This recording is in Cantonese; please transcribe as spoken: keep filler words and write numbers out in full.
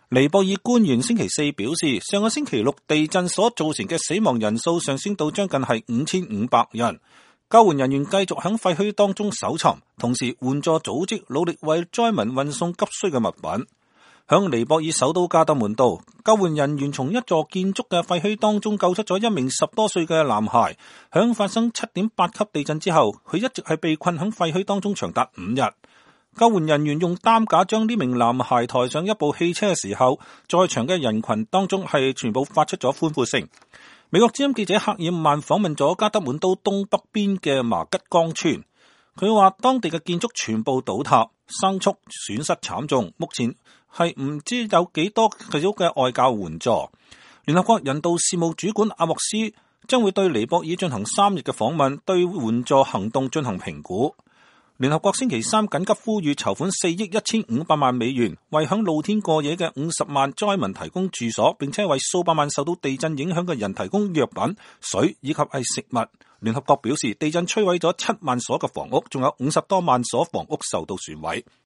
尼泊爾官員星期四表示，上個星期六地震所造成嘅死亡人數上升到將近係五千五百人。救援人員繼續喺廢墟當中搜尋，同時援助組織努力為災民運送急需嘅物品。響尼泊爾首都加德滿都，救援人員從一座建築嘅廢墟當中救出咗一名十多歲嘅男孩。響發生七點八級地震之後，佢一直係被困喺廢墟當中長達五日。救援人員用擔架將呢名男孩抬上一部汽車嘅時候，在場嘅人群當中係全部發出咗歡呼聲。美國之音記者克爾曼訪問咗加德滿都東北邊嘅麻吉江村，佢話當地嘅建築全部倒塌，牲畜損失慘重，目前係唔知有幾多少嘅外交援助。聯合國人道事務主管阿莫斯將會對尼泊爾進行三日嘅訪問，對援助行動進行評估。聯合國星期三緊急呼籲籌款四億一千五百萬美元，為響露天過夜嘅五十萬災民提供住所，並且為數百萬受到地震影響嘅人提供藥品、水以及係食物。聯合國表示，地震摧毀咗七萬所嘅房屋，仲有五十多萬所房屋受到損毀。